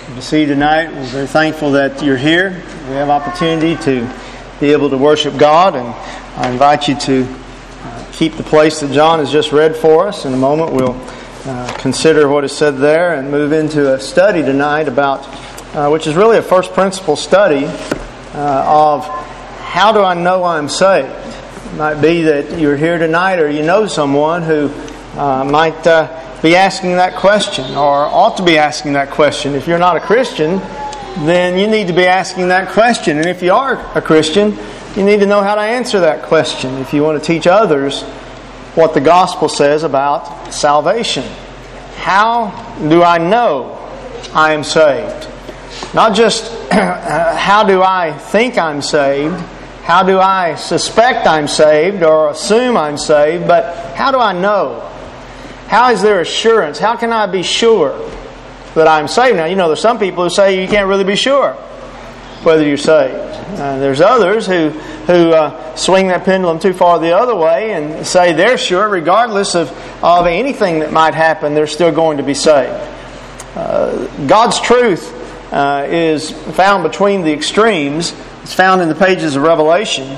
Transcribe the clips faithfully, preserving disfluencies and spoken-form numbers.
Good to see you tonight. We're very thankful that you're here. We have opportunity to be able to worship God, and I invite you to uh, keep the place that John has just read for us. In a moment we'll uh, consider what is said there and move into a study tonight about, uh, which is really a first principle study uh, of how do I know I'm saved. It might be that you're here tonight or you know someone who uh, might uh, be asking that question or ought to be asking that question. If you're not a Christian, then you need to be asking that question. And if you are a Christian, you need to know how to answer that question if you want to teach others what the gospel says about salvation. How do I know I am saved? Not just how do I think I'm saved, how do I suspect I'm saved or assume I'm saved, but how do I know? How is there assurance? How can I be sure that I'm saved? Now, you know, there's some people who say you can't really be sure whether you're saved. Uh, there's others who who uh, swing that pendulum too far the other way and say they're sure, regardless of, of anything that might happen, they're still going to be saved. Uh, God's truth uh, is found between the extremes. It's found in the pages of Revelation,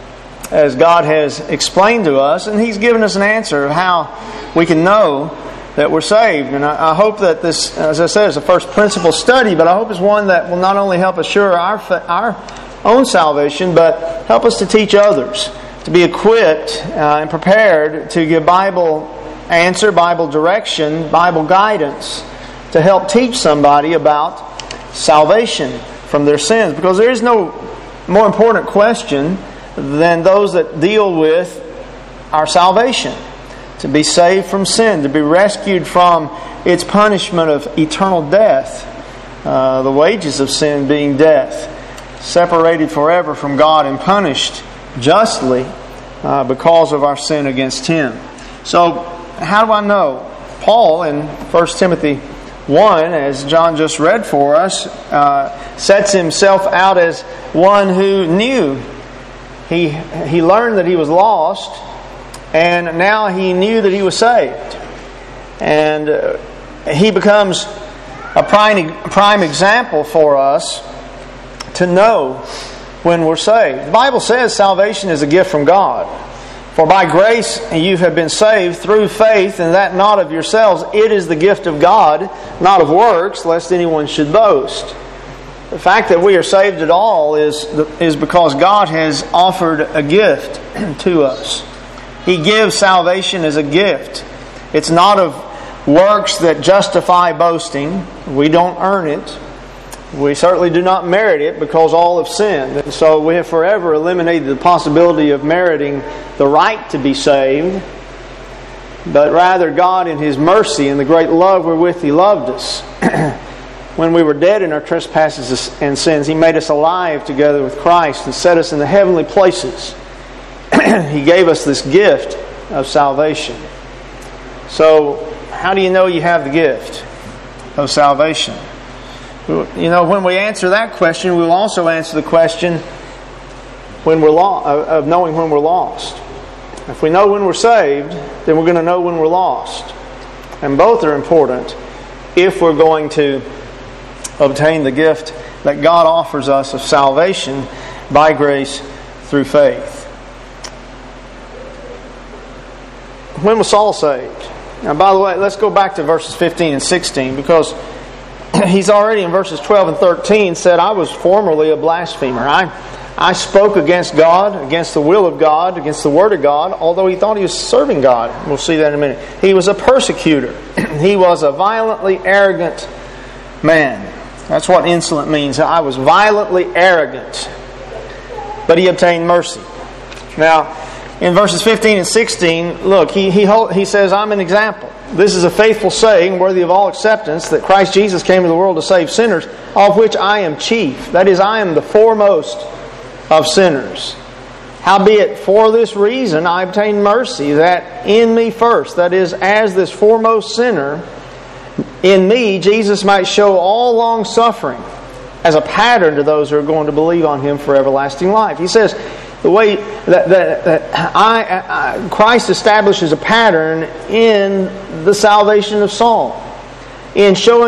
as God has explained to us, and He's given us an answer of how we can know that we're saved. And I, I hope that this, as I said, is a first principle study, but I hope it's one that will not only help assure our our own salvation, but help us to teach others, to be equipped uh, and prepared to give Bible answer, Bible direction, Bible guidance, to help teach somebody about salvation from their sins. Because there is no more important question than those that deal with our salvation. To be saved from sin, to be rescued from its punishment of eternal death, uh, the wages of sin being death, separated forever from God and punished justly uh, because of our sin against Him. So, how do I know? Paul in First Timothy one, as John just read for us, uh, sets himself out as one who knew. He he learned that he was lost, and now he knew that he was saved. And uh, he becomes a prime, prime example for us to know when we're saved. The Bible says salvation is a gift from God. For by grace you have been saved through faith, and that not of yourselves. It is the gift of God, not of works, lest anyone should boast. The fact that we are saved at all is, is because God has offered a gift to us. He gives salvation as a gift. It's not of works that justify boasting. We don't earn it. We certainly do not merit it because all have sinned. And so we have forever eliminated the possibility of meriting the right to be saved. But rather God in His mercy and the great love wherewith He loved us. When we were dead in our trespasses and sins, He made us alive together with Christ and set us in the heavenly places. He gave us this gift of salvation. So, how do you know you have the gift of salvation? You know, when we answer that question, we'll also answer the question when we're lo- of knowing when we're lost. If we know when we're saved, then we're going to know when we're lost. And both are important if we're going to obtain the gift that God offers us of salvation by grace through faith. When was Saul saved? Now, by the way, let's go back to verses fifteen and sixteen, because he's already in verses twelve and thirteen said, I was formerly a blasphemer. I, I spoke against God, against the will of God, against the Word of God, although he thought he was serving God. We'll see that in a minute. He was a persecutor. He was a violently arrogant man. That's what insolent means. I was violently arrogant. But he obtained mercy. Now, in verses fifteen and sixteen, look, he, he, he says, I'm an example. This is a faithful saying, worthy of all acceptance, that Christ Jesus came to the world to save sinners, of which I am chief. That is, I am the foremost of sinners. Howbeit, for this reason I obtained mercy, that in me first, that is, as this foremost sinner, in me Jesus might show all long suffering as a pattern to those who are going to believe on Him for everlasting life. He says, the way that, that, that I, I, Christ establishes a pattern in the salvation of Saul, in showing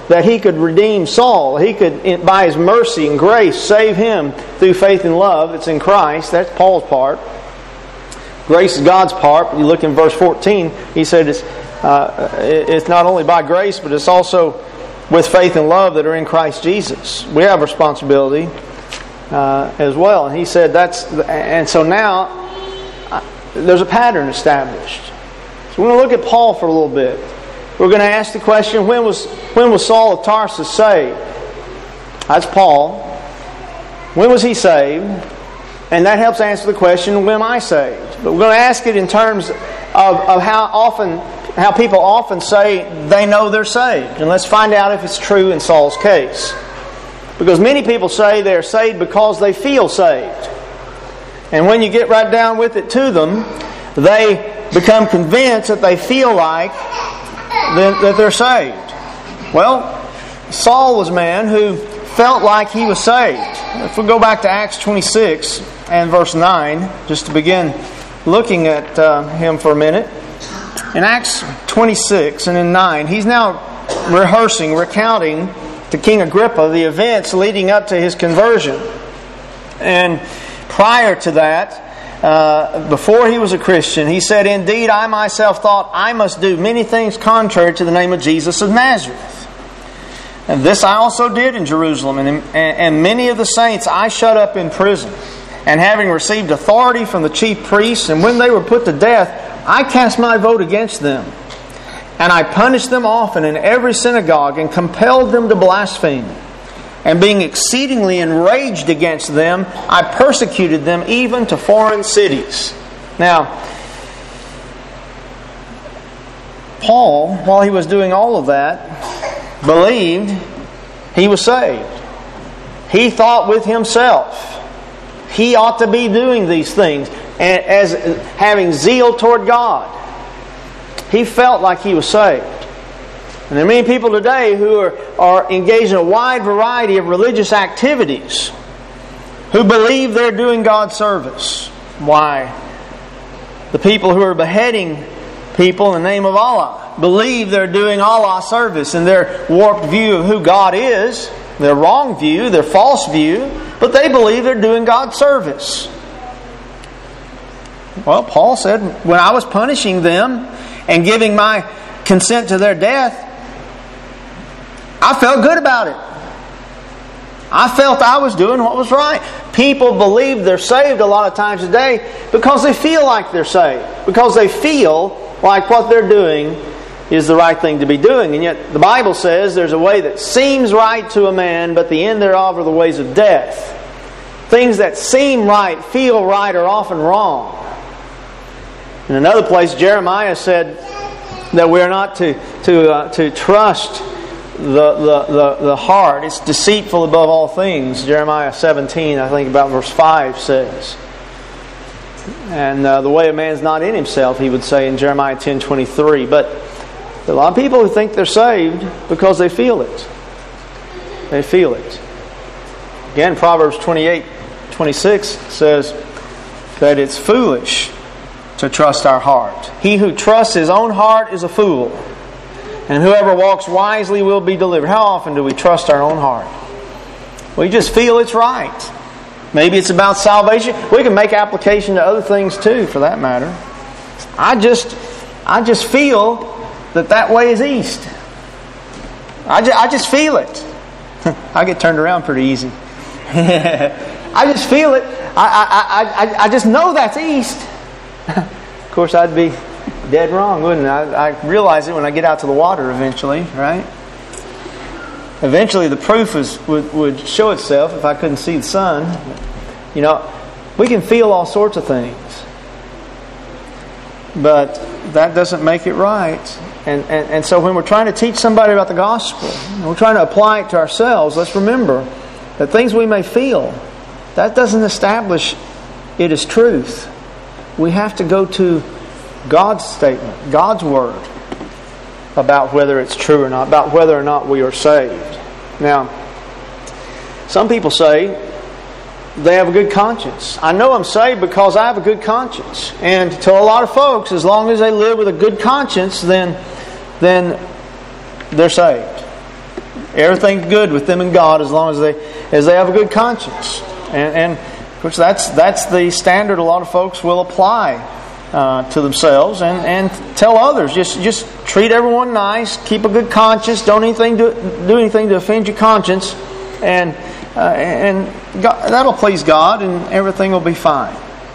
that he could redeem Saul. He could, by his mercy and grace, save him through faith and love. It's in Christ. That's Paul's part. Grace is God's part. You look in verse fourteen, he said it's, uh, it's not only by grace, but it's also with faith and love that are in Christ Jesus. We have responsibility uh, as well. And he said that's, and so now uh, there's a pattern established. So we're going to look at Paul for a little bit. We're going to ask the question, when was when was Saul of Tarsus saved? That's Paul. When was he saved? And that helps answer the question, when am I saved? But we're going to ask it in terms of, of how often, how people often say they know they're saved. And let's find out if it's true in Saul's case. Because many people say they're saved because they feel saved. And when you get right down with it to them, they become convinced that they feel like that they're saved. Well, Saul was a man who felt like he was saved. If we go back to Acts twenty-six and verse nine, just to begin looking at uh, him for a minute. In Acts twenty-six and in nine, he's now rehearsing, recounting to King Agrippa the events leading up to his conversion. And prior to that, Uh, before he was a Christian, he said, "Indeed, I myself thought I must do many things contrary to the name of Jesus of Nazareth. And this I also did in Jerusalem, and, and many of the saints I shut up in prison. And having received authority from the chief priests, and when they were put to death, I cast my vote against them. And I punished them often in every synagogue, and compelled them to blaspheme. And being exceedingly enraged against them, I persecuted them even to foreign cities." Now, Paul, while he was doing all of that, believed he was saved. He thought with himself, he ought to be doing these things as having zeal toward God. He felt like he was saved. And there are many people today who are, are engaged in a wide variety of religious activities who believe they're doing God's service. Why? The people who are beheading people in the name of Allah believe they're doing Allah service in their warped view of who God is, their wrong view, their false view, but they believe they're doing God's service. Well, Paul said, when I was punishing them and giving my consent to their death, I felt good about it. I felt I was doing what was right. People believe they're saved a lot of times today because they feel like they're saved. Because they feel like what they're doing is the right thing to be doing. And yet the Bible says there's a way that seems right to a man, but the end thereof are the ways of death. Things that seem right, feel right, are often wrong. In another place, Jeremiah said that we're not to, to, uh, to trust The, the, the, the heart. It's deceitful above all things. Jeremiah seventeen, I think about verse five says. And uh, the way of man's not in himself, he would say in Jeremiah ten twenty-three. But there are a lot of people who think they're saved because they feel it. They feel it. Again, Proverbs twenty-eight twenty-six says that it's foolish to trust our heart. He who trusts his own heart is a fool. And whoever walks wisely will be delivered. How often do we trust our own heart? We just feel it's right. Maybe it's about salvation. We can make application to other things too, for that matter. I just, I just feel that that way is east. I just, I just feel it. I get turned around pretty easy. I just feel it. I, I, I, I just know that's east. Of course, I'd be dead wrong, wouldn't I? I realize it when I get out to the water eventually, right? Eventually the proof is, would, would show itself if I couldn't see the sun. You know, we can feel all sorts of things. But that doesn't make it right. And, and, and so when we're trying to teach somebody about the gospel, and we're trying to apply it to ourselves, let's remember that things we may feel, that doesn't establish it as truth. We have to go to God's statement, God's word about whether it's true or not, about whether or not we are saved. Now, some people say they have a good conscience. I know I'm saved because I have a good conscience. And to a lot of folks, as long as they live with a good conscience, then, then they're saved. Everything's good with them and God as long as they as they have a good conscience. And, and of course, that's that's the standard a lot of folks will apply uh, to themselves and, and tell others. Just just treat everyone nice, keep a good conscience, don't anything do, do anything to offend your conscience, and uh, and God, that'll please God, and everything will be fine.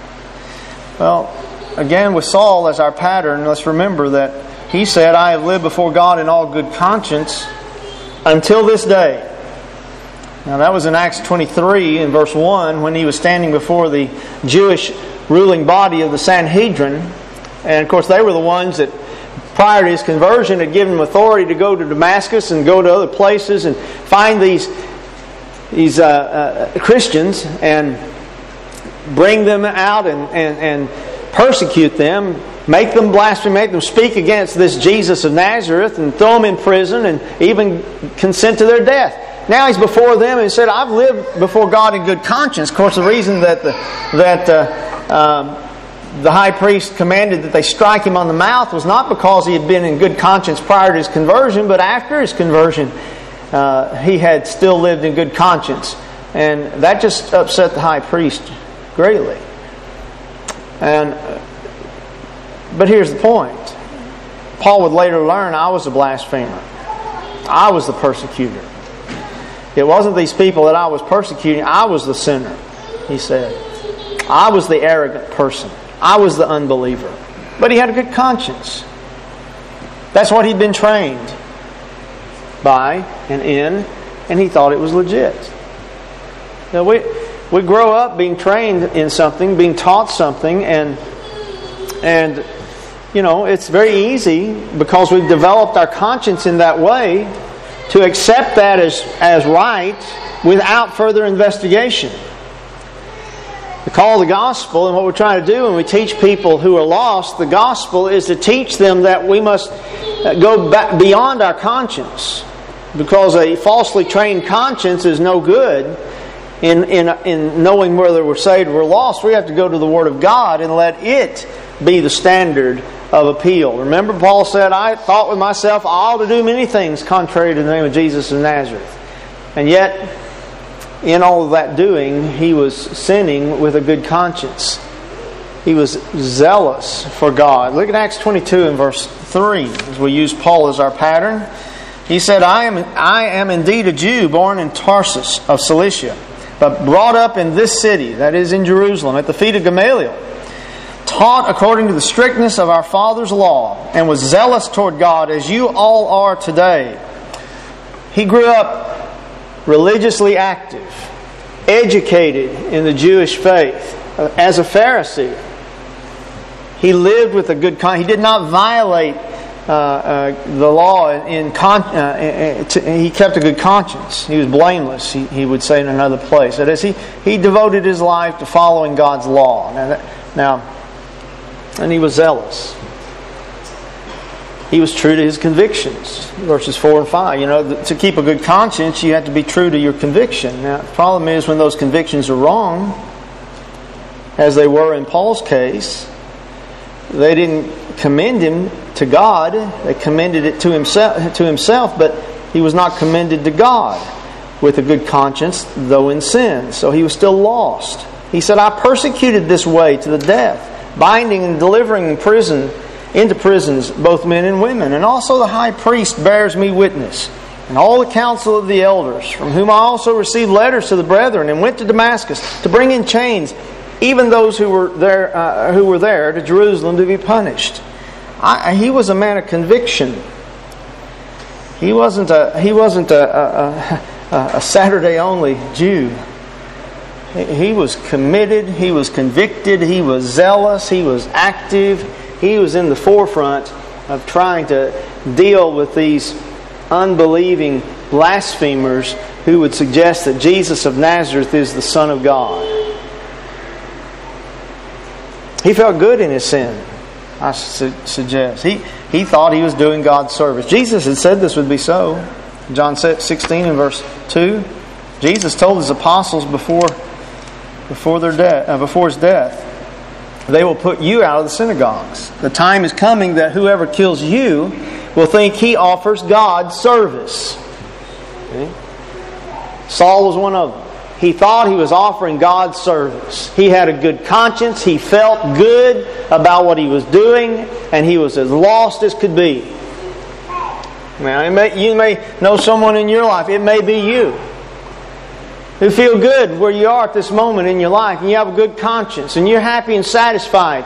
Well, again, with Saul as our pattern, let's remember that he said, "I have lived before God in all good conscience until this day." Now that was in Acts twenty-three in verse one when he was standing before the Jewish ruling body of the Sanhedrin. And of course they were the ones that prior to his conversion had given him authority to go to Damascus and go to other places and find these, these uh, uh, Christians and bring them out and, and, and persecute them, make them blaspheme, make them speak against this Jesus of Nazareth and throw them in prison and even consent to their death. Now he's before them and he said, "I've lived before God in good conscience." Of course, the reason that the, that uh, um, the high priest commanded that they strike him on the mouth was not because he had been in good conscience prior to his conversion, but after his conversion uh, he had still lived in good conscience. And that just upset the high priest greatly. And But here's the point. Paul would later learn, I was a blasphemer. I was the persecutor. It wasn't these people that I was persecuting. I was the sinner, he said. I was the arrogant person. I was the unbeliever. But he had a good conscience. That's what he'd been trained by and in, and he thought it was legit. Now we, we grow up being trained in something, being taught something, and and you know, it's very easy because we've developed our conscience in that way to accept that as, as right without further investigation. The call of the gospel, and what we're trying to do when we teach people who are lost the gospel, is to teach them that we must go back beyond our conscience, because a falsely trained conscience is no good in, in, in knowing whether we're saved or we're lost. We have to go to the Word of God and let it be the standard of appeal. Remember, Paul said, "I thought with myself, I ought to do many things contrary to the name of Jesus of Nazareth." And yet, in all of that doing, he was sinning with a good conscience. He was zealous for God. Look at Acts twenty-two and verse three, as we use Paul as our pattern. He said, I am, I am indeed a Jew, born in Tarsus of Cilicia, but brought up in this city, that is in Jerusalem, at the feet of Gamaliel, taught according to the strictness of our father's law, and was zealous toward God as you all are today." He grew up religiously active, educated in the Jewish faith as a Pharisee. He lived with a good conscience. He did not violate uh, uh, the law. In con- uh, he kept a good conscience. He was blameless, he, he would say in another place. That is, he, he devoted his life to following God's law. Now, that, now And he was zealous. He was true to his convictions. Verses four and five. You know, to keep a good conscience, you have to be true to your conviction. Now, the problem is when those convictions are wrong, as they were in Paul's case, they didn't commend him to God. They commended it to himself, to himself, but he was not commended to God with a good conscience, though in sin. So he was still lost. He said, "I persecuted this way to the death, binding and delivering in prison, into prisons both men and women. And also the high priest bears me witness, and all the council of the elders, from whom I also received letters to the brethren, and went to Damascus to bring in chains even those who were there, uh, who were there to Jerusalem to be punished." I, he was a man of conviction. He wasn't a he wasn't a, a, a Saturday only Jew. He was committed, he was convicted, he was zealous, he was active. He was in the forefront of trying to deal with these unbelieving blasphemers who would suggest that Jesus of Nazareth is the Son of God. He felt good in his sin, I su- suggest. He, he thought he was doing God's service. Jesus had said this would be so. John sixteen and verse two. Jesus told his apostles before Before their death, uh, before his death, they will put you out of the synagogues. The time is coming that whoever kills you will think he offers God service. See? Saul was one of them. He thought he was offering God service. He had a good conscience. He felt good about what he was doing, and he was as lost as could be. Now, it may, you may know someone in your life. It may be you who feel good where you are at this moment in your life, and you have a good conscience, and you're happy and satisfied.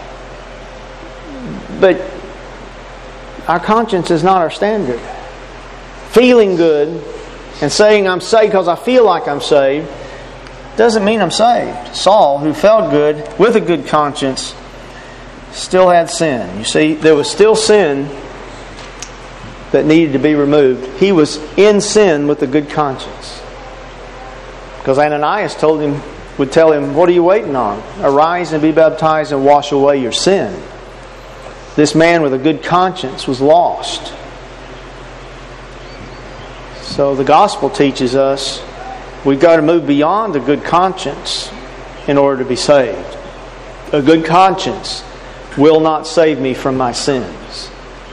But our conscience is not our standard. Feeling good and saying I'm saved because I feel like I'm saved doesn't mean I'm saved. Saul, who felt good with a good conscience, still had sin. You see, there was still sin that needed to be removed. He was in sin with a good conscience. Because Ananias told him, would tell him, what are you waiting on? Arise and be baptized and wash away your sin. This man with a good conscience was lost. So the gospel teaches us we've got to move beyond a good conscience in order to be saved. A good conscience will not save me from my sins.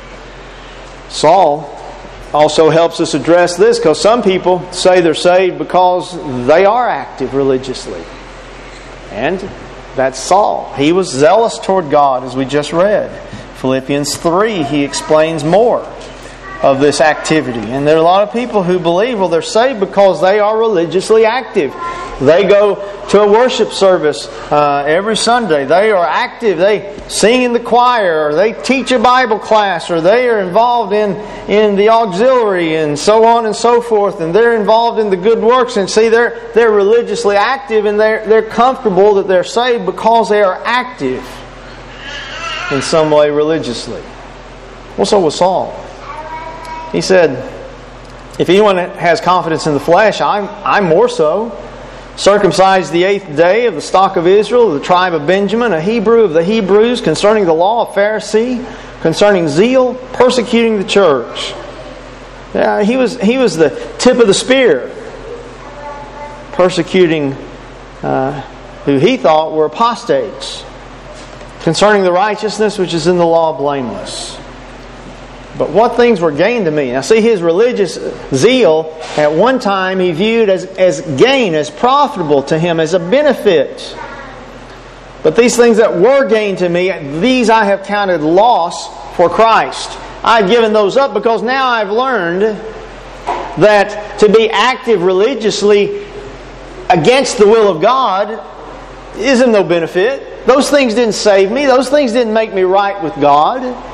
Saul also helps us address this, because some people say they're saved because they are active religiously. And that's Saul. He was zealous toward God, as we just read. Philippians three, he explains more of this activity. And there are a lot of people who believe, well, they're saved because they are religiously active. They go to a worship service uh, every Sunday. They are active. They sing in the choir, or they teach a Bible class, or they are involved in, in the auxiliary, and so on and so forth. And they're involved in the good works. And see, they're they're religiously active, and they're they're comfortable that they're saved because they are active in some way religiously. Well, so was Saul. He said, if anyone has confidence in the flesh, I'm, I'm more so. Circumcised the eighth day, of the stock of Israel, of the tribe of Benjamin, a Hebrew of the Hebrews, concerning the law, a Pharisee, concerning zeal, persecuting the church. Yeah, he was he was the tip of the spear, persecuting uh, who he thought were apostates, concerning the righteousness which is in the law, blameless. But what things were gain to me? Now see, his religious zeal at one time he viewed as, as gain, as profitable to him, as a benefit. But these things that were gain to me, these I have counted loss for Christ. I've given those up because now I've learned that to be active religiously against the will of God is of no benefit. Those things didn't save me. Those things didn't make me right with God.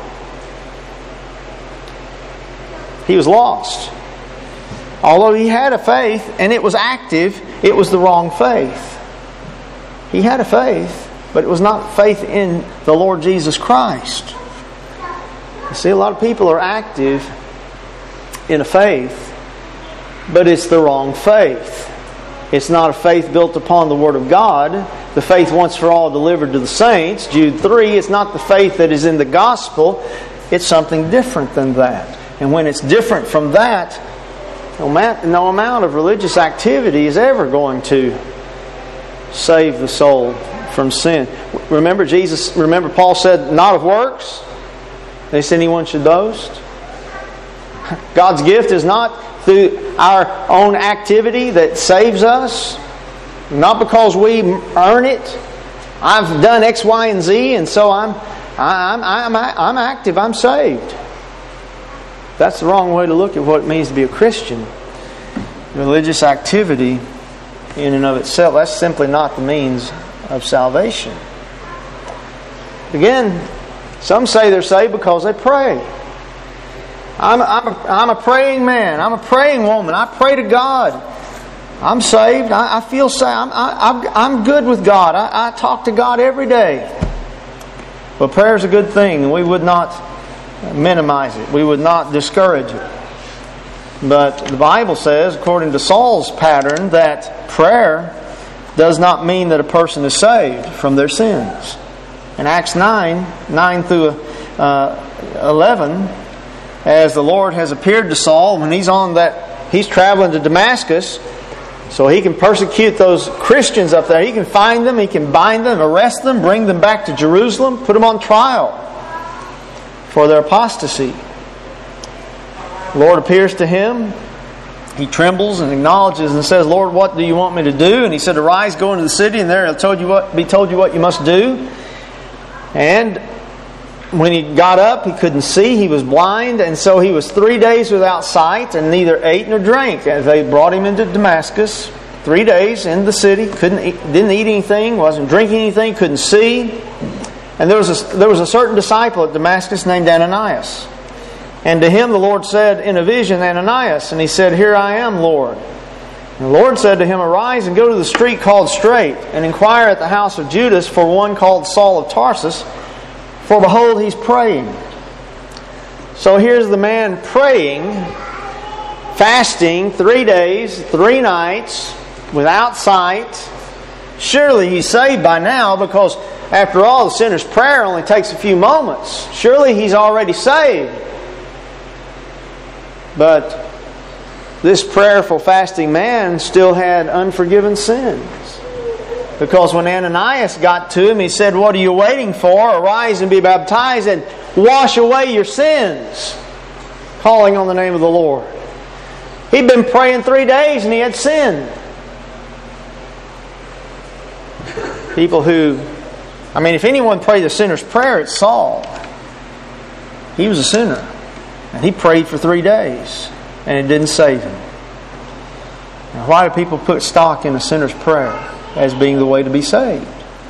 He was lost. Although he had a faith, and it was active, it was the wrong faith. He had a faith, but it was not faith in the Lord Jesus Christ. You see, a lot of people are active in a faith, but it's the wrong faith. It's not a faith built upon the Word of God. The faith once for all delivered to the saints, Jude three, it's not the faith that is in the gospel. It's something different than that. And when it's different from that, no amount of religious activity is ever going to save the soul from sin. Remember Jesus, remember Paul said, not of works, lest anyone should boast. God's gift is not through our own activity that saves us. Not because we earn it. I've done X, Y, and Z, and so I'm I'm I'm I'm active. I'm saved. That's the wrong way to look at what it means to be a Christian. Religious activity in and of itself, that's simply not the means of salvation. Again, some say they're saved because they pray. I'm, I'm, a, I'm a praying man. I'm a praying woman. I pray to God. I'm saved. I, I feel saved. I'm, I, I'm good with God. I, I talk to God every day. But prayer is a good thing, and we would not minimize it. We would not discourage it. But the Bible says, according to Saul's pattern, that prayer does not mean that a person is saved from their sins. In Acts nine, nine through eleven, as the Lord has appeared to Saul when he's on that, he's traveling to Damascus, so he can persecute those Christians up there. He can find them, he can bind them, arrest them, bring them back to Jerusalem, put them on trial for their apostasy. The Lord appears to him. he trembles and acknowledges and says, Lord, what do you want me to do? And he said, arise, go into the city, and there it'll told you what, be told you what you must do. And when he got up, he couldn't see. He was blind, and so he was three days without sight and neither ate nor drank. As they brought him into Damascus, three days in the city, couldn't eat, didn't eat anything, wasn't drinking anything, couldn't see. And there was a, there was a certain disciple at Damascus named Ananias. And to him the Lord said in a vision, Ananias. And he said, here I am, Lord. And the Lord said to him, arise and go to the street called Straight, and inquire at the house of Judas for one called Saul of Tarsus, for behold, he's praying. So here's the man praying, fasting three days, three nights, without sight. Surely he's saved by now, because after all, the sinner's prayer only takes a few moments. Surely he's already saved. But this prayerful, fasting man still had unforgiven sins. Because when Ananias got to him, he said, what are you waiting for? Arise and be baptized and wash away your sins. Calling on the name of the Lord. He'd been praying three days and he had sinned. People who, I mean, if anyone prayed the sinner's prayer, it's Saul. He was a sinner. And he prayed for three days. And it didn't save him. Now, why do people put stock in a sinner's prayer as being the way to be saved?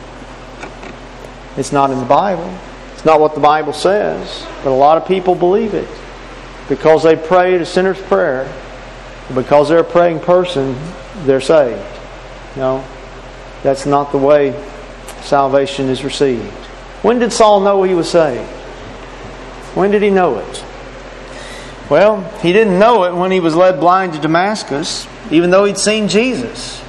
It's not in the Bible. It's not what the Bible says. But a lot of people believe it. Because they prayed a sinner's prayer, because they're a praying person, they're saved. No, that's not the way salvation is received. When did Saul know he was saved? When did he know it? Well, he didn't know it when he was led blind to Damascus, even though he'd seen Jesus.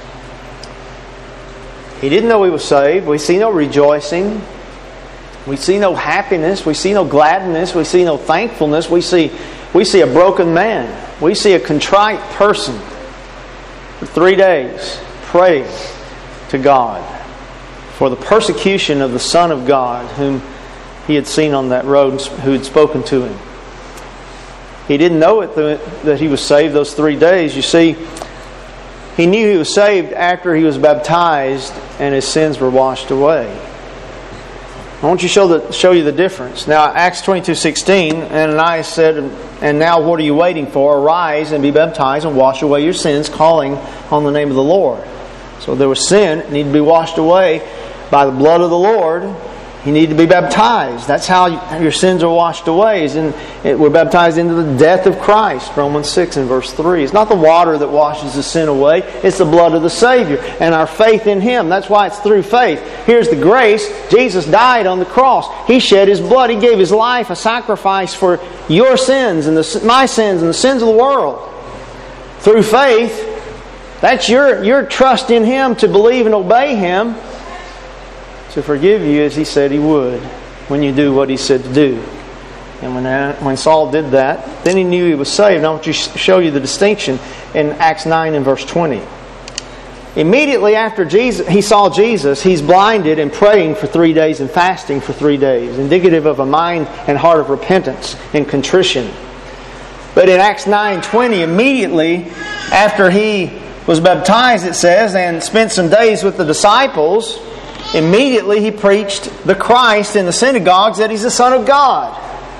He didn't know he was saved. We see no rejoicing. We see no happiness. We see no gladness. We see no thankfulness. We see, we see a broken man. We see a contrite person for three days praying to God for the persecution of the Son of God whom he had seen on that road, who had spoken to him. He didn't know it that he was saved those three days. You see, he knew he was saved after he was baptized and his sins were washed away. I want you to show, the, show you the difference. Now, Acts twenty-two sixteen, Ananias said, and now what are you waiting for? Arise and be baptized and wash away your sins, calling on the name of the Lord. So there was sin, it needed to be washed away by the blood of the Lord. You need to be baptized. That's how your sins are washed away. And we're baptized into the death of Christ. Romans six and verse three. It's not the water that washes the sin away. It's the blood of the Savior and our faith in Him. That's why it's through faith. Here's the grace. Jesus died on the cross. He shed His blood. He gave His life a sacrifice for your sins and the, my sins and the sins of the world. Through faith, that's your, your trust in Him to believe and obey Him, to forgive you as He said He would when you do what He said to do. And when when Saul did that, then he knew he was saved. And I want to show you the distinction in Acts nine and verse twenty. Immediately after Jesus, he saw Jesus, he's blinded and praying for three days and fasting for three days, indicative of a mind and heart of repentance and contrition. But in Acts nine twenty, immediately after he was baptized, it says, and spent some days with the disciples, immediately he preached the Christ in the synagogues that He's the Son of God.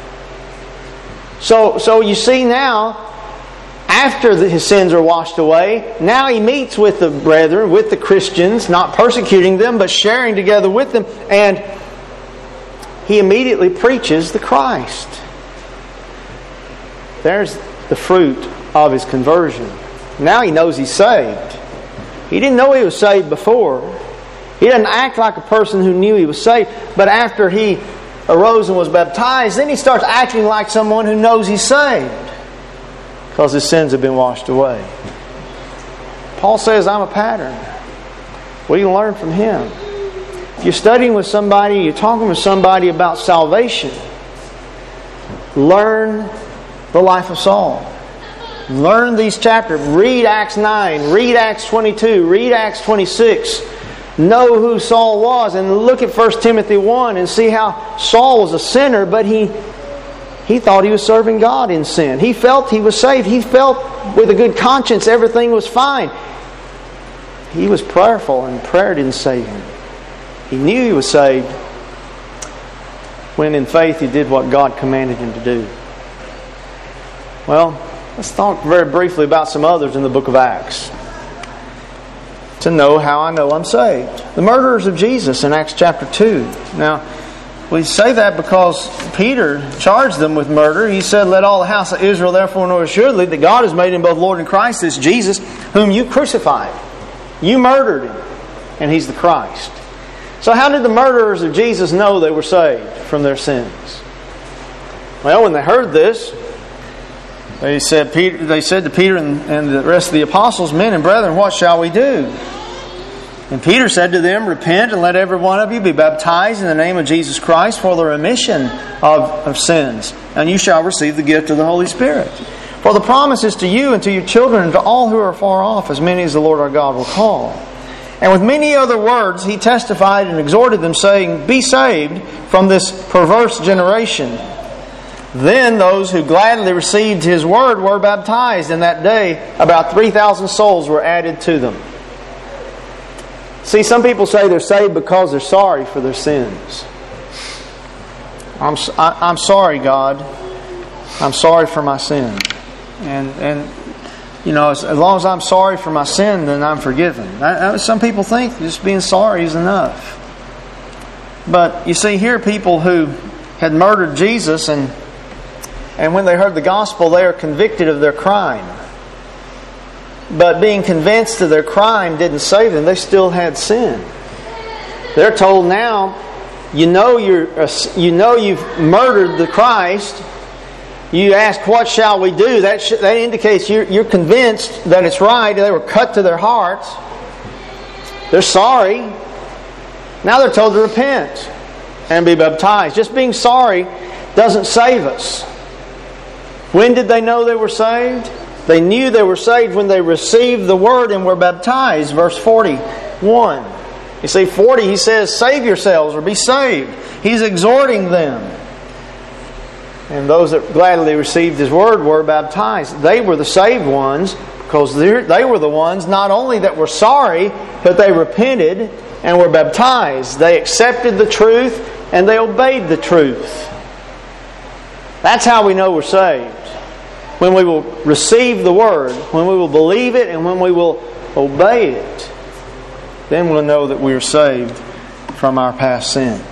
So, so you see now, after the, his sins are washed away, now he meets with the brethren, with the Christians, not persecuting them, but sharing together with them, and he immediately preaches the Christ. There's the fruit of his conversion. Now he knows he's saved. He didn't know he was saved before. He doesn't act like a person who knew he was saved. But after he arose and was baptized, then he starts acting like someone who knows he's saved, because his sins have been washed away. Paul says, I'm a pattern. What do you learn from him? If you're studying with somebody, you're talking with somebody about salvation, learn the life of Saul. Learn these chapters. Read Acts nine. Read Acts twenty-two. Read Acts twenty-six. Know who Saul was, and look at First Timothy one and see how Saul was a sinner, but he he thought he was serving God in sin. He felt he was saved. He felt with a good conscience everything was fine. He was prayerful, and prayer didn't save him. He knew he was saved when in faith he did what God commanded him to do. Well, let's talk very briefly about some others in the book of Acts to know how I know I'm saved. The murderers of Jesus in Acts chapter two. Now, we say that because Peter charged them with murder. He said, "Let all the house of Israel therefore know assuredly that God has made him both Lord and Christ, this Jesus, whom you crucified. You murdered him, and he's the Christ." So how did the murderers of Jesus know they were saved from their sins? Well, when they heard this, They said, Peter, they said to Peter and, and the rest of the apostles, "Men and brethren, what shall we do?" And Peter said to them, "Repent and let every one of you be baptized in the name of Jesus Christ for the remission of, of sins, and you shall receive the gift of the Holy Spirit. For the promise is to you and to your children and to all who are far off, as many as the Lord our God will call." And with many other words he testified and exhorted them, saying, "Be saved from this perverse generation." Then those who gladly received his word were baptized, and that day about three thousand souls were added to them. See, some people say they're saved because they're sorry for their sins. I'm, I, I'm sorry, God. I'm sorry for my sin. And, and you know, as, as long as I'm sorry for my sin, then I'm forgiven. I, I, some people think just being sorry is enough. But you see, here are people who had murdered Jesus, and And when they heard the gospel, they are convicted of their crime. But being convinced of their crime didn't save them. They still had sin. They're told now, you know you're, you know you've murdered the Christ. You ask, "What shall we do?" That sh- that indicates you're, you're convinced that it's right. They were cut to their hearts. They're sorry. Now they're told to repent and be baptized. Just being sorry doesn't save us. When did they know they were saved? They knew they were saved when they received the Word and were baptized. Verse forty-one. You see, forty, he says, "Save yourselves," or "be saved." He's exhorting them. And those that gladly received his Word were baptized. They were the saved ones because they were the ones not only that were sorry, but they repented and were baptized. They accepted the truth and they obeyed the truth. That's how we know we're saved. When we will receive the Word, when we will believe it, and when we will obey it, then we'll know that we are saved from our past sins.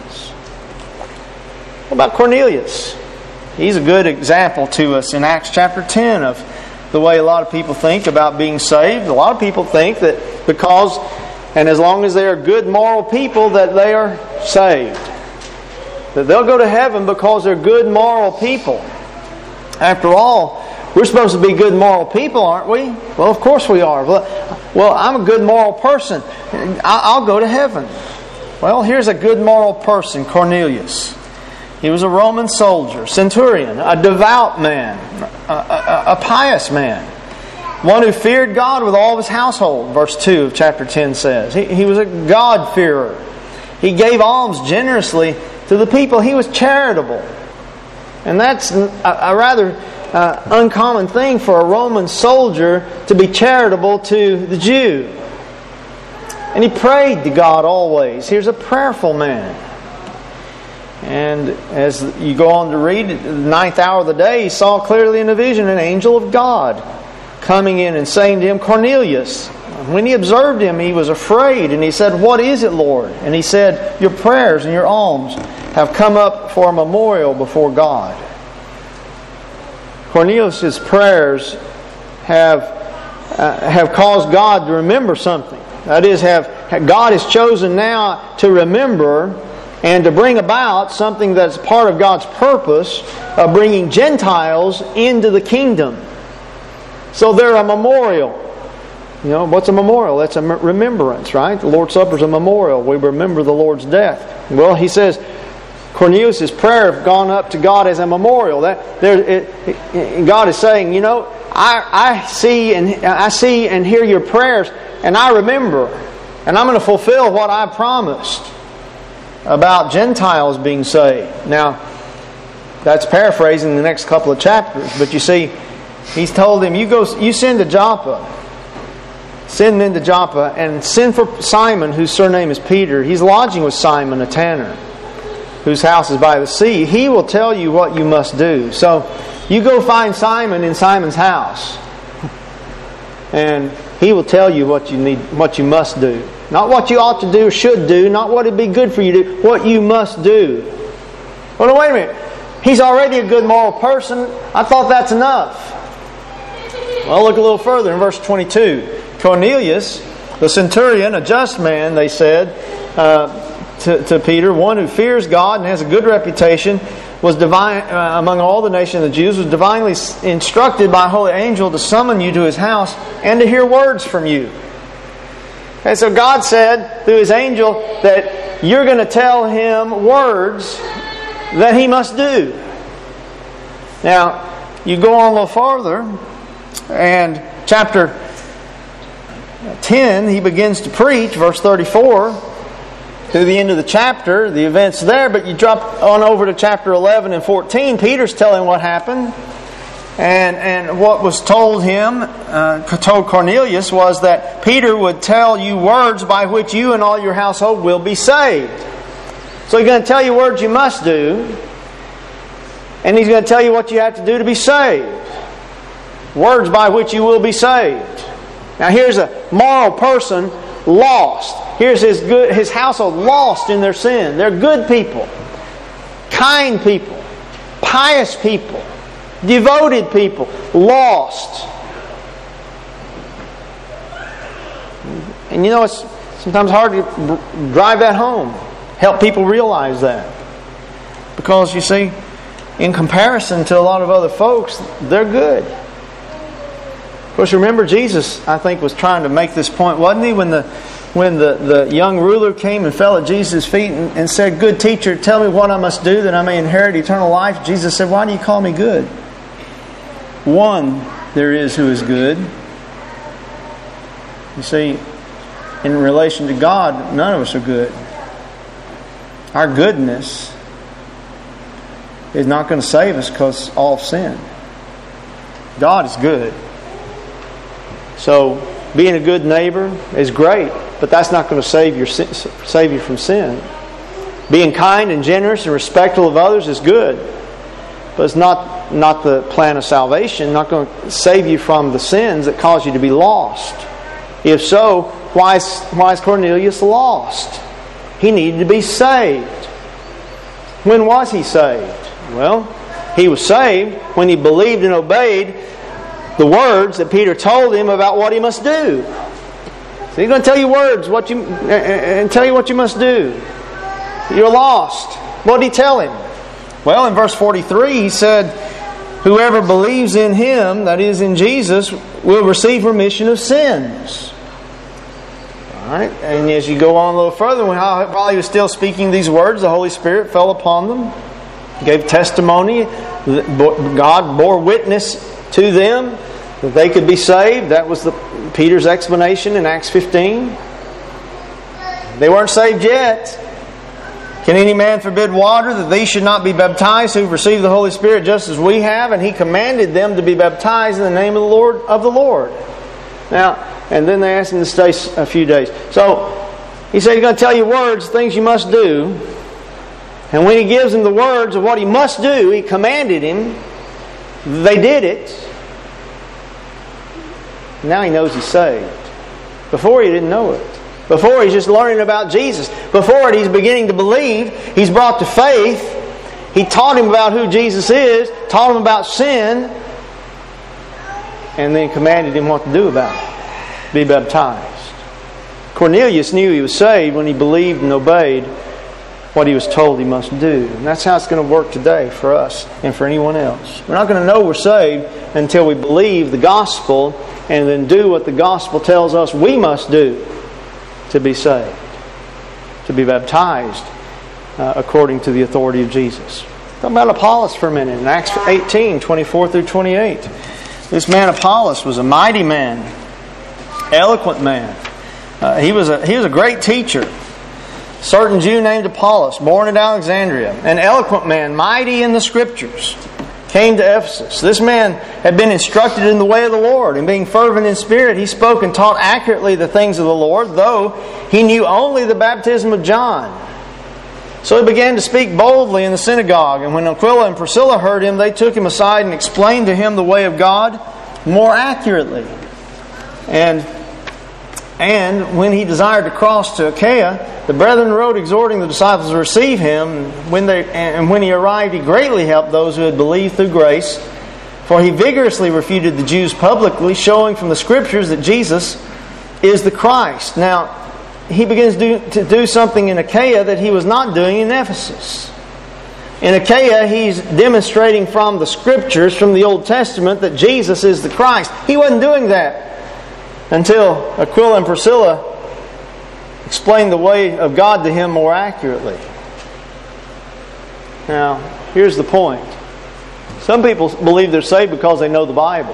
What about Cornelius? He's a good example to us in Acts chapter ten of the way a lot of people think about being saved. A lot of people think that because, and as long as they are good moral people, that they are saved. That they'll go to heaven because they're good moral people. After all, we're supposed to be good moral people, aren't we? Well, of course we are. Well, I'm a good moral person. I'll go to heaven. Well, here's a good moral person, Cornelius. He was a Roman soldier, centurion, a devout man, a, a, a pious man, one who feared God with all of his household, verse two of chapter ten says. He, he was a God-fearer. He gave alms generously to the people. He was charitable. And that's a, a rather uh, uncommon thing for a Roman soldier to be charitable to the Jew. And he prayed to God always. He was a prayerful man. And as you go on to read, the ninth hour of the day, he saw clearly in a vision an angel of God coming in and saying to him, "Cornelius." When he observed him, he was afraid, and he said, "What is it, Lord?" And he said, "Your prayers and your alms have come up for a memorial before God." Cornelius' prayers have uh, have caused God to remember something. That is, have God has chosen now to remember and to bring about something that's part of God's purpose of bringing Gentiles into the kingdom. So they're a memorial. You know, what's a memorial? That's a remembrance, right? The Lord's Supper is a memorial. We remember the Lord's death. Well, he says, Cornelius' prayer have gone up to God as a memorial. That there, it, it, God is saying, you know, I, I see and I see and hear your prayers, and I remember, and I'm going to fulfill what I promised about Gentiles being saved. Now, That's paraphrasing the next couple of chapters. But you see, he's told him, you go, you send to Joppa. Send men to Joppa and send for Simon, whose surname is Peter. He's lodging with Simon, a tanner, whose house is by the sea. He will tell you what you must do. So you go find Simon in Simon's house, and he will tell you what you need, what you must do. Not what you ought to do or should do, not what would be good for you to do, what you must do. Well, wait a minute. He's already a good moral person. I thought that's enough. Well, look a little further in verse twenty-two. Cornelius, the centurion, a just man, they said uh, to, to Peter, one who fears God and has a good reputation, was divine uh, among all the nation of the Jews, was divinely instructed by a holy angel to summon you to his house and to hear words from you. And so God said through his angel that you're going to tell him words that he must do. Now, you go on a little farther, and chapter ten, he begins to preach, verse thirty-four, to the end of the chapter, the events there, but you drop on over to chapter eleven and fourteen, Peter's telling what happened. And and what was told him, uh, told Cornelius, was that Peter would tell you words by which you and all your household will be saved. So he's going to tell you words you must do, and he's going to tell you what you have to do to be saved. Words by which you will be saved. Now here's a moral person lost. Here's his good, his household lost in their sin. They're good people, kind people, pious people, devoted people, lost. And you know, it's sometimes hard to drive that home. Help people realize that. Because you see, in comparison to a lot of other folks, they're good. Of course, remember Jesus, I think, was trying to make this point, wasn't he? When the when the, the young ruler came and fell at Jesus' feet and, and said, "Good teacher, tell me what I must do that I may inherit eternal life." Jesus said, "Why do you call me good? One there is who is good." You see, in relation to God, none of us are good. Our goodness is not going to save us because all have sinned. God is good. So, being a good neighbor is great, but that's not going to save your save you from sin. Being kind and generous and respectful of others is good, but it's not not the plan of salvation. Not going to save you from the sins that cause you to be lost. If so, why is, why is Cornelius lost? He needed to be saved. When was he saved? Well, he was saved when he believed and obeyed the words that Peter told him about what he must do. So he's going to tell you words what you and tell you what you must do. You're lost. What did he tell him? Well, in verse forty-three, he said, "Whoever believes in him, that is in Jesus, will receive remission of sins." All right, and as you go on a little further, while he was still speaking these words, the Holy Spirit fell upon them, gave testimony. God bore witness to them that they could be saved. That was the Peter's explanation in Acts fifteen. They weren't saved yet. "Can any man forbid water that they should not be baptized who've received the Holy Spirit just as we have?" And he commanded them to be baptized in the name of the Lord of the Lord. Now, and then they asked him to stay a few days. So he said he's going to tell you words, things you must do. And when he gives them the words of what he must do, he commanded him. They did it. Now he knows he's saved. Before he didn't know it. Before he's just learning about Jesus. Before it he's beginning to believe. He's brought to faith. He taught him about who Jesus is. Taught him about sin. And then commanded him what to do about it. Be baptized. Cornelius knew he was saved when he believed and obeyed what he was told he must do. And that's how it's going to work today for us and for anyone else. We're not going to know we're saved until we believe the gospel and then do what the gospel tells us we must do to be saved. To be baptized uh, according to the authority of Jesus. Talk about Apollos for a minute. In Acts eighteen, twenty-four through twenty-eight. This man Apollos was a mighty man. Eloquent man. Uh, he was a he was a great teacher. certain Jew named Apollos, born at Alexandria, an eloquent man, mighty in the Scriptures, came to Ephesus. This man had been instructed in the way of the Lord, and being fervent in spirit, he spoke and taught accurately the things of the Lord, though he knew only the baptism of John. So he began to speak boldly in the synagogue, and when Aquila and Priscilla heard him, they took him aside and explained to him the way of God more accurately. And And when he desired to cross to Achaia, the brethren wrote exhorting the disciples to receive him. When they, and when he arrived, he greatly helped those who had believed through grace. For he vigorously refuted the Jews publicly, showing from the Scriptures that Jesus is the Christ. Now, he begins to do, to do something in Achaia that he was not doing in Ephesus. In Achaia, he's demonstrating from the Scriptures, from the Old Testament, that Jesus is the Christ. He wasn't doing that until Aquila and Priscilla explained the way of God to him more accurately. Now, here's the point. Some people believe they're saved because they know the Bible.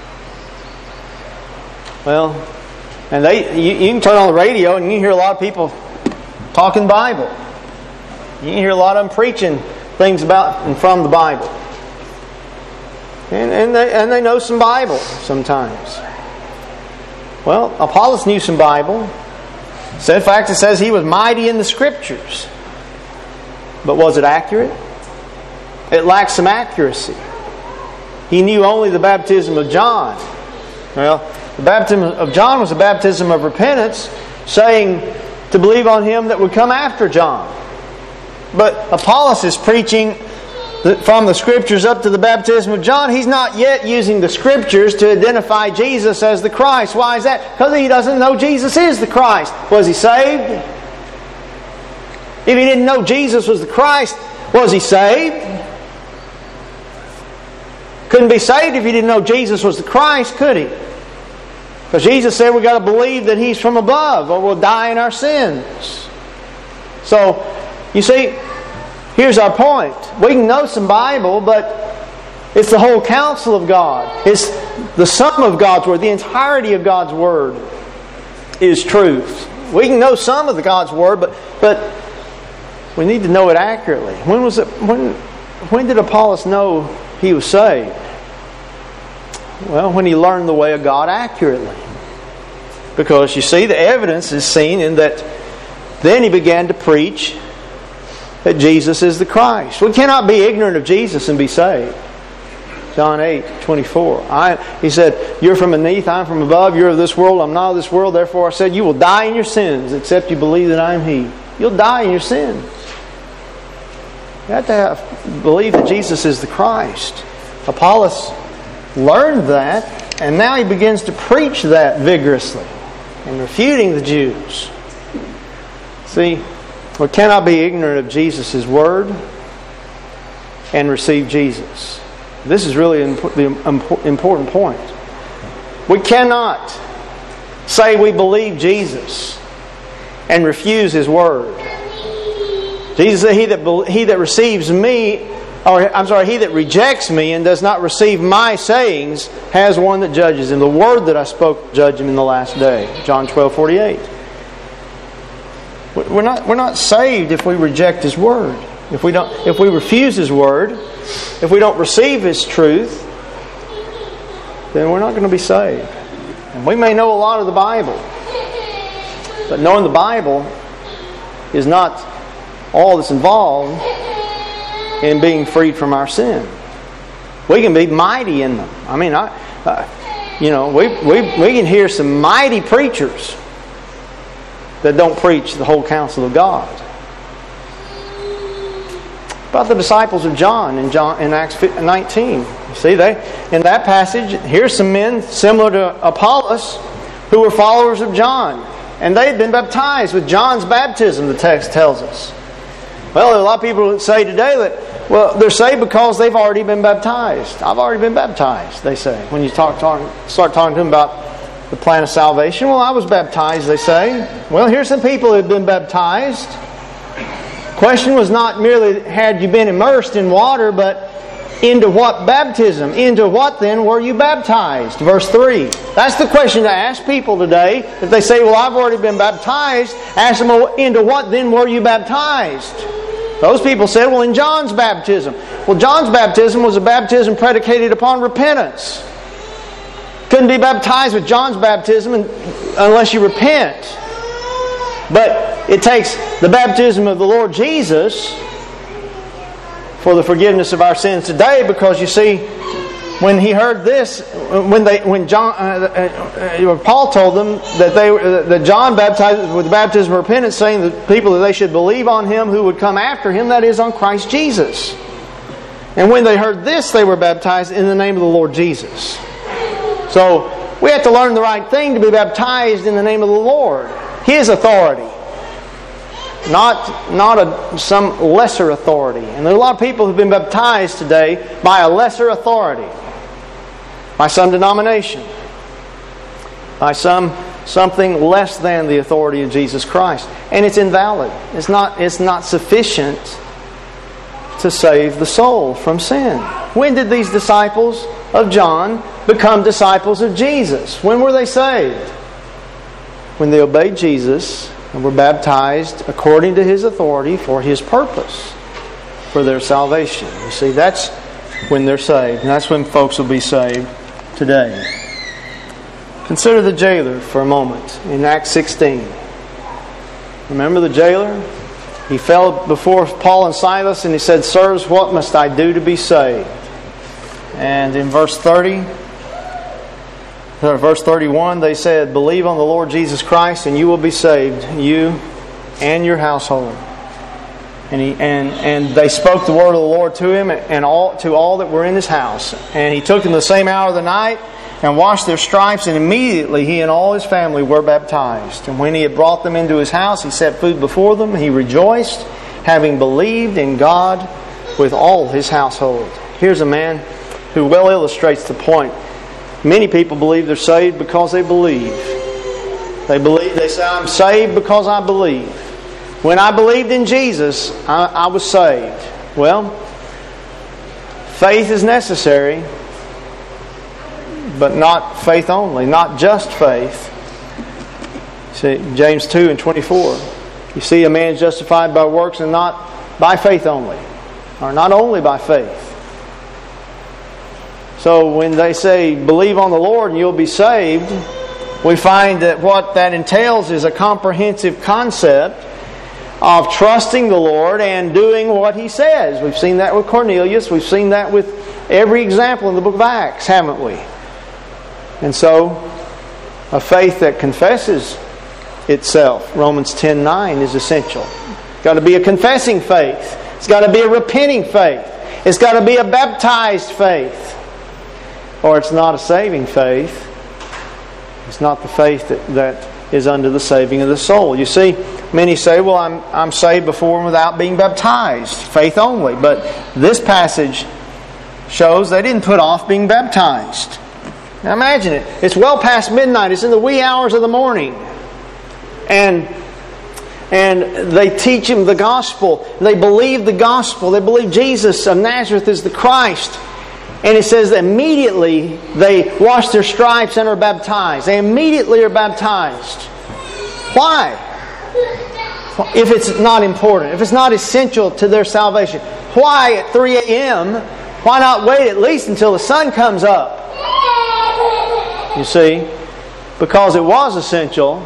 Well, and they you, you can turn on the radio and you can hear a lot of people talking Bible. You can hear a lot of them preaching things about and from the Bible. And, and, they, and they know some Bible sometimes. Well, Apollos knew some Bible. So in fact, it says he was mighty in the Scriptures. But was it accurate? It lacked some accuracy. He knew only the baptism of John. Well, the baptism of John was a baptism of repentance, saying to believe on him that would come after John. But Apollos is preaching from the Scriptures up to the baptism of John. He's not yet using the Scriptures to identify Jesus as the Christ. Why is that? Because he doesn't know Jesus is the Christ. Was he saved? If he didn't know Jesus was the Christ, was he saved? Couldn't be saved if he didn't know Jesus was the Christ, could he? Because Jesus said we've got to believe that He's from above or we'll die in our sins. So, you see, here's our point. We can know some Bible, but it's the whole counsel of God. It's the sum of God's Word. The entirety of God's Word is truth. We can know some of the God's Word, but but we need to know it accurately. When was it? When when did Apollos know he was saved? Well, when he learned the way of God accurately. Because you see, the evidence is seen in that then he began to preach that Jesus is the Christ. We cannot be ignorant of Jesus and be saved. John eight twenty-four. I, he said, you're from beneath, I'm from above, you're of this world, I'm not of this world, therefore I said, you will die in your sins, except you believe that I am He. You'll die in your sins. You have to have, believe that Jesus is the Christ. Apollos learned that, and now he begins to preach that vigorously and refuting the Jews. See, we cannot be ignorant of Jesus' Word and receive Jesus. This is really the important point. We cannot say we believe Jesus and refuse His Word. Jesus said, he that, he that receives me, or I'm sorry, he that rejects me and does not receive my sayings has one that judges him. The word that I spoke judge him in the last day. John twelve forty-eight. We're not, we're not saved if we reject His Word. If we don't, if we refuse His Word, if we don't receive His truth, then we're not going to be saved. And we may know a lot of the Bible, but knowing the Bible is not all that's involved in being freed from our sin. We can be mighty in them. I mean, I, uh, you know, we we we can hear some mighty preachers that don't preach the whole counsel of God. About the disciples of John in John in Acts nineteen. You see, they in that passage, here's some men similar to Apollos who were followers of John, and they had been baptized with John's baptism. The text tells us. Well, there are a lot of people that say today that, well, they're saved because they've already been baptized. I've already been baptized, they say. When you talk, talk, start talking to them about the plan of salvation, well, I was baptized, they say. Well, here's some people who have been baptized. The question was not merely had you been immersed in water, but into what baptism? Into what then were you baptized? Verse three. That's the question to ask people today. If they say, well, I've already been baptized, ask them, well, into what then were you baptized? Those people said, well, in John's baptism. Well, John's baptism was a baptism predicated upon repentance. Couldn't be baptized with John's baptism unless you repent. But it takes the baptism of the Lord Jesus for the forgiveness of our sins today, because you see, when he heard this, when they, when John, uh, uh, Paul told them that they, uh, that John baptized with the baptism of repentance, saying to the people that they should believe on Him who would come after Him, that is, on Christ Jesus. And when they heard this, they were baptized in the name of the Lord Jesus. So we have to learn the right thing to be baptized in the name of the Lord, His authority. Not, not a, some lesser authority. And there are a lot of people who have been baptized today by a lesser authority. By some denomination. By some something less than the authority of Jesus Christ. And it's invalid. It's not, it's not sufficient to save the soul from sin. When did these disciples of John become disciples of Jesus? When were they saved? When they obeyed Jesus and were baptized according to His authority for His purpose, for their salvation. You see, that's when they're saved. And that's when folks will be saved today. Consider the jailer for a moment in Acts sixteen. Remember the jailer? He fell before Paul and Silas and he said, "Sirs, what must I do to be saved?" And in verse thirty, verse thirty-one, they said, "Believe on the Lord Jesus Christ and you will be saved, you and your household." And he and and they spoke the word of the Lord to him and all to all that were in his house. And he took them the same hour of the night and washed their stripes, and immediately he and all his family were baptized. And when he had brought them into his house, he set food before them. He rejoiced, having believed in God with all his household. Here's a man who well illustrates the point. Many people believe they're saved because they believe. They believe. They say, "I'm saved because I believe." When I believed in Jesus, I, I was saved. Well, faith is necessary, but not faith only, not just faith. See, James two and twenty-four. You see, a man is justified by works and not by faith only, or not only by faith. So when they say, "Believe on the Lord and you'll be saved," we find that what that entails is a comprehensive concept of trusting the Lord and doing what He says. We've seen that with Cornelius. We've seen that with every example in the book of Acts, haven't we? And so, a faith that confesses itself, Romans ten nine, is essential. It's got to be a confessing faith. It's got to be a repenting faith. It's got to be a baptized faith. Or it's not a saving faith. It's not the faith that, that is unto the saving of the soul. You see, many say, well, I'm, I'm saved before and without being baptized. Faith only. But this passage shows they didn't put off being baptized. Now imagine it. It's well past midnight. It's in the wee hours of the morning. And and they teach him the gospel. They believe the gospel. They believe Jesus of Nazareth is the Christ. And it says that immediately they wash their stripes and are baptized. They immediately are baptized. Why? If it's not important, if it's not essential to their salvation, why at three a.m., why not wait at least until the sun comes up? You see, because it was essential.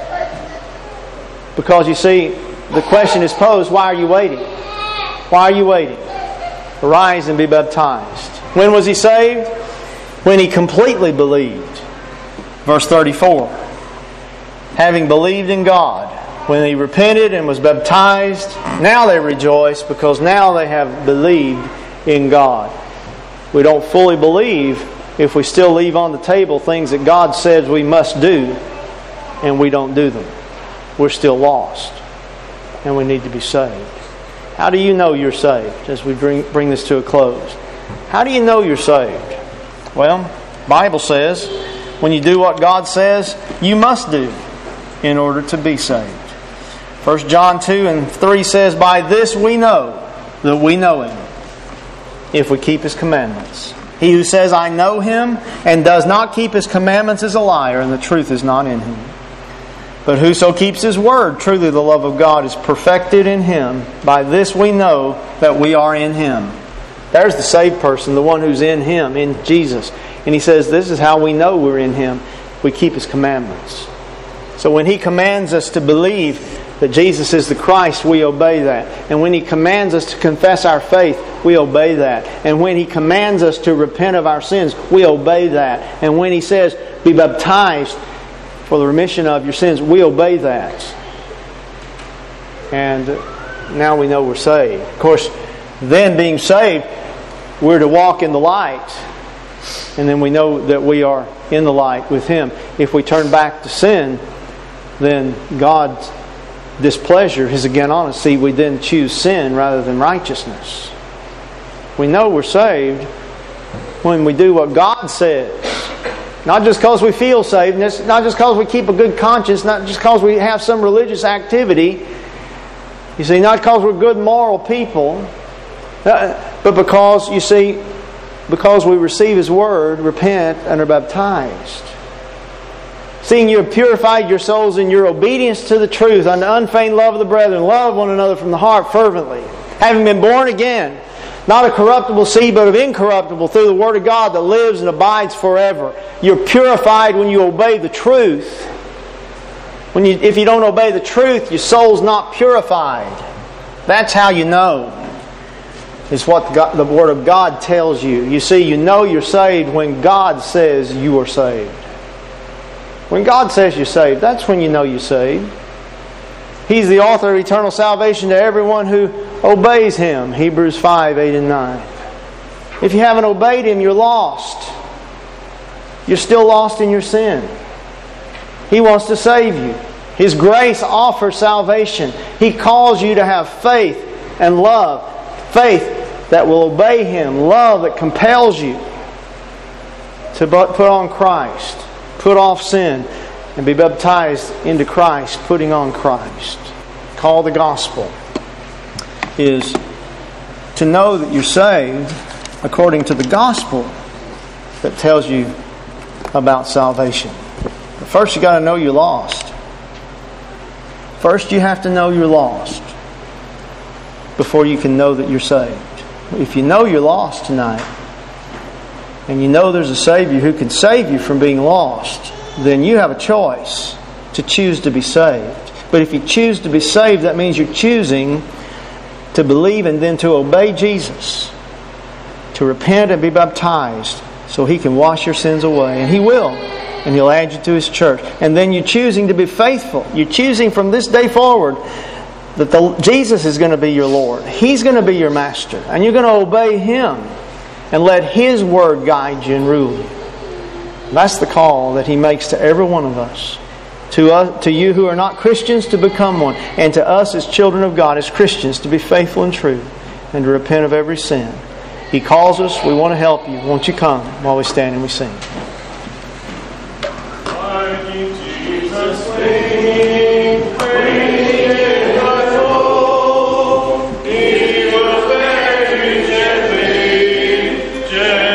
Because you see, the question is posed, why are you waiting? Why are you waiting? Arise and be baptized. When was he saved? When he completely believed. Verse thirty-four. Having believed in God. When he repented and was baptized, now they rejoice because now they have believed in God. We don't fully believe if we still leave on the table things that God says we must do and we don't do them. We're still lost and we need to be saved. How do you know you're saved as we bring, bring this to a close? How do you know you're saved? Well, the Bible says when you do what God says you must do in order to be saved. First John two and three says, "By this we know that we know Him." if we keep His commandments. He who says, I know Him, and does not keep His commandments is a liar, and the truth is not in him. But whoso keeps His word, truly the love of God is perfected in him. By this we know that we are in Him. There's the saved person, the one who's in Him, in Jesus. And He says, this is how we know we're in Him. We keep His commandments. So when He commands us to believe that Jesus is the Christ, we obey that. And when He commands us to confess our faith, we obey that. And when He commands us to repent of our sins, we obey that. And when He says, be baptized for the remission of your sins, we obey that. And now we know we're saved. Of course, then being saved, we're to walk in the light. And then we know that we are in the light with Him. If we turn back to sin, then God's displeasure is again on us. See, we then choose sin rather than righteousness. We know we're saved when we do what God says. Not just because we feel saved, not just because we keep a good conscience, not just because we have some religious activity. You see, not because we're good moral people, but because, you see, because we receive His Word, repent, and are baptized. Seeing you have purified your souls in your obedience to the truth, unto unfeigned love of the brethren, love one another from the heart fervently, having been born again, not of corruptible seed, but of incorruptible, through the Word of God that lives and abides forever. You're purified when you obey the truth. When you, if you don't obey the truth, your soul's not purified. That's how you know. It's what God, the Word of God tells you. You see, you know you're saved when God says you are saved. When God says you're saved, that's when you know you're saved. He's the author of eternal salvation to everyone who obeys Him. Hebrews five, eight and nine. If you haven't obeyed Him, you're lost. You're still lost in your sin. He wants to save you. His grace offers salvation. He calls you to have faith and love. Faith that will obey Him. Love that compels you to put on Christ. Put off sin and be baptized into Christ, putting on Christ. Call the gospel is to know that you're saved according to the gospel that tells you about salvation. But first you got to know you're lost. First you have to know you're lost before you can know that you're saved. If you know you're lost tonight, and you know there's a Savior who can save you from being lost, then you have a choice to choose to be saved. But if you choose to be saved, that means you're choosing to believe and then to obey Jesus, to repent and be baptized so He can wash your sins away. And He will. And He'll add you to His church. And then you're choosing to be faithful. You're choosing from this day forward that the, Jesus is going to be your Lord. He's going to be your master. And you're going to obey Him. And let His Word guide you and rule you. That's the call that He makes to every one of us. To us, to you who are not Christians, to become one. And to us as children of God, as Christians, to be faithful and true. And to repent of every sin. He calls us. We want to help you. Won't you come while we stand and we sing?